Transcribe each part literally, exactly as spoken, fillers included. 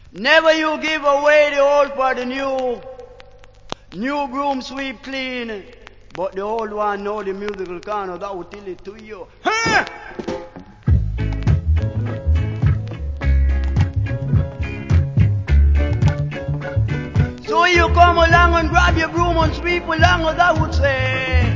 Never you give away the old for the new. New broom sweep clean. But the old one know the musical corner that will tell it to you. Huh? So you come along and grab your broom and sweep along, as I would say.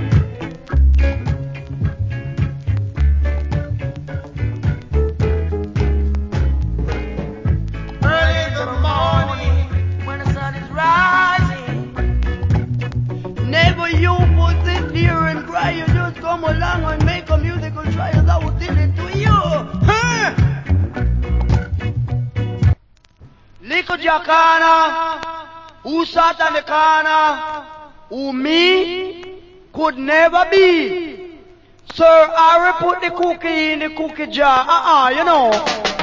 Early in the morning, when the sun is rising, never you put it here and cry. You just come along and make a musical try, as I would tell it to you. Huh? Little Jacana, who sat on the corner, who me could never be. Sir Harry put the cookie in the cookie jar. Uh-uh, you know.